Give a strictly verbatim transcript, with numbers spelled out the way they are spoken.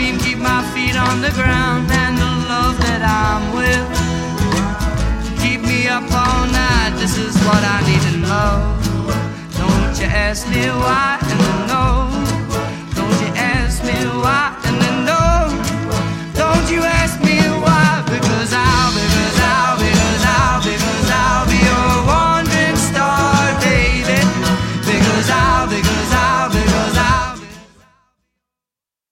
dream, keep my feet on the ground, and the love that I'm with keep me up all night. This is what I need to know. Don't you ask me why,